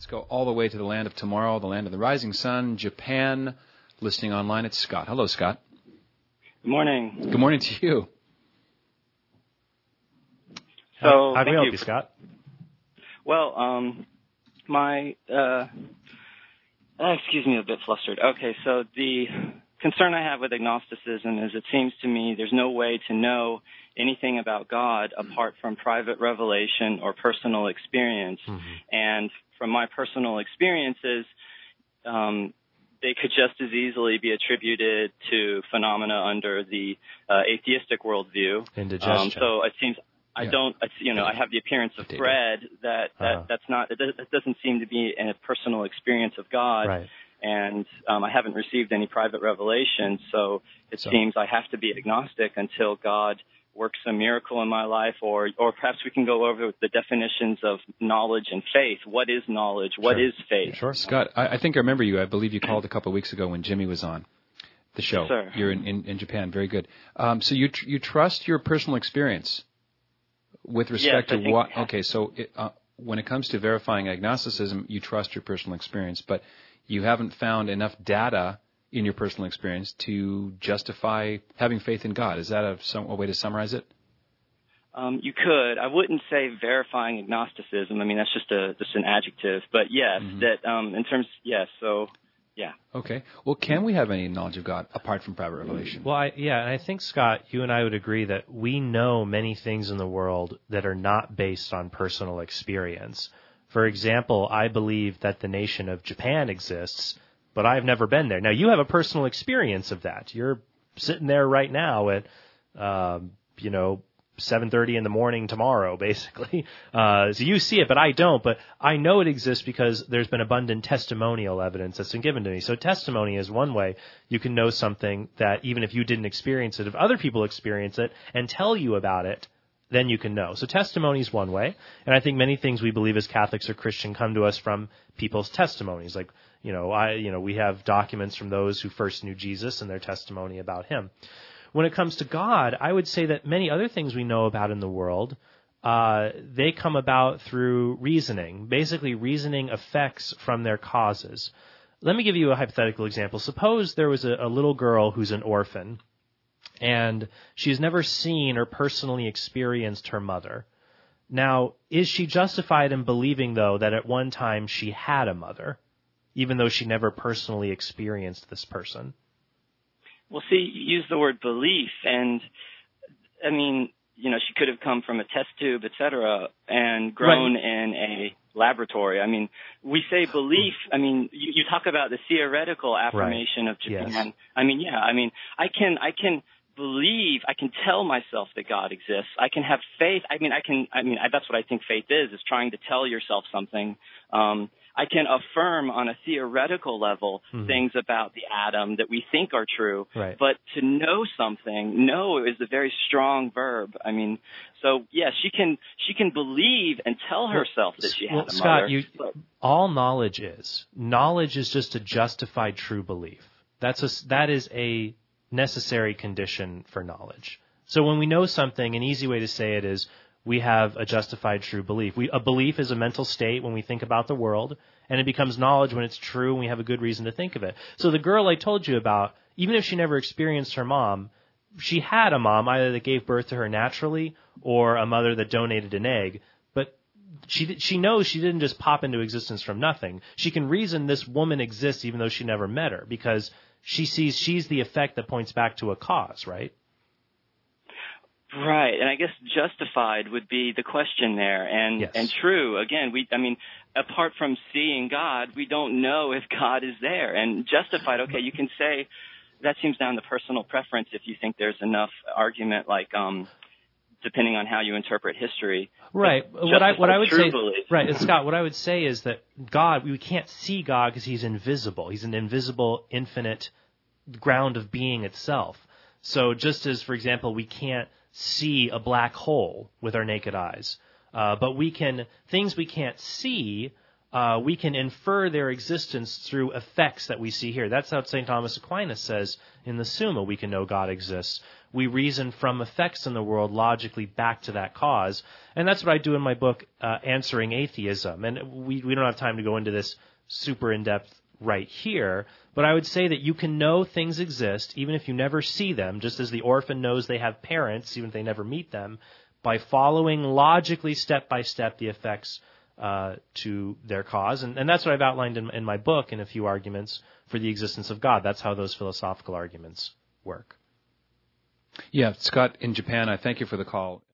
go all the way to the land of tomorrow, the land of the rising sun, Japan. Listening online, it's Scott. Hello, Scott. Good morning. Good morning to you. So, how can we help you, Scott? Well, excuse me, a bit flustered. Okay, so the concern I have with agnosticism is it seems to me there's no way to know anything about God apart from private revelation or personal experience. Mm-hmm. And from my personal experiences, they could just as easily be attributed to phenomena under the atheistic worldview. Indigestion. So it seems I have the appearance of bread. That's not. It doesn't seem to be a personal experience of God. Right. And I haven't received any private revelation, so it seems I have to be agnostic until God works a miracle in my life, or perhaps we can go over the definitions of knowledge and faith. What is knowledge? What is faith? Sure. Scott, I think I remember you. I believe you called a couple of weeks ago when Jimmy was on the show. Yes, sir. You're in Japan. Very good. So you trust your personal experience with respect to what? Okay, so when it comes to verifying agnosticism, you trust your personal experience, but you haven't found enough data in your personal experience to justify having faith in God. Is that a way to summarize it? You could. I wouldn't say verifying agnosticism. I mean, that's just an adjective. But yes, in terms, yes. So, yeah. Okay. Well, can we have any knowledge of God apart from private revelation? Well, and I think, Scott, you and I would agree that we know many things in the world that are not based on personal experience. For example, I believe that the nation of Japan exists, but I've never been there. Now, you have a personal experience of that. You're sitting there right now at, 7:30 in the morning tomorrow, basically. So you see it, but I don't. But I know it exists because there's been abundant testimonial evidence that's been given to me. So testimony is one way you can know something that even if you didn't experience it, if other people experience it and tell you about it, then you can know. So testimony is one way. And I think many things we believe as Catholics or Christian come to us from people's testimonies. Like, we have documents from those who first knew Jesus and their testimony about him. When it comes to God, I would say that many other things we know about in the world, they come about through reasoning. Basically, reasoning effects from their causes. Let me give you a hypothetical example. Suppose there was a little girl who's an orphan, and she's never seen or personally experienced her mother. Now, is she justified in believing, though, that at one time she had a mother, even though she never personally experienced this person? Well, see, you use the word belief, and, I mean, she could have come from a test tube, et cetera, and grown in a laboratory. I mean, we say belief. I mean, you talk about the theoretical affirmation of Japan. Yes. I mean, I can believe, I can tell myself that God exists. I can have faith. That's what I think faith is trying to tell yourself something. I can affirm on a theoretical level things about the atom that we think are true. Right. But to know something, know is a very strong verb. I mean, so yes, she can believe and tell herself that she has a Scott, mother. All knowledge is just a justified true belief. That is a necessary condition for knowledge. So when we know something, an easy way to say it is we have a justified true belief. A belief is a mental state when we think about the world, and it becomes knowledge when it's true and we have a good reason to think of it. So the girl I told you about, even if she never experienced her mom, she had a mom either that gave birth to her naturally or a mother that donated an egg, but she knows she didn't just pop into existence from nothing. She can reason this woman exists even though she never met her because she sees she's the effect that points back to a cause, right? Right, and I guess justified would be the question there, and true. Again, apart from seeing God, we don't know if God is there. And justified, okay, you can say that seems down to personal preference if you think there's enough argument, like depending on how you interpret history. Right. What I would say, belief. Right, Scott. What I would say is that God, we can't see God because He's invisible. He's an invisible, infinite ground of being itself. So just as, for example, we can't see a black hole with our naked eyes. But things we can't see we can infer their existence through effects that we see here. That's how St. Thomas Aquinas says in the Summa we can know God exists. We reason from effects in the world logically back to that cause. And that's what I do in my book, Answering Atheism. And we don't have time to go into this super in-depth right here, but I would say that you can know things exist even if you never see them, just as the orphan knows they have parents even if they never meet them, by following logically step by step the effects to their cause. And that's what I've outlined in my book in a few arguments for the existence of God. That's how those philosophical arguments work. Yeah, Scott in Japan, I thank you for the call.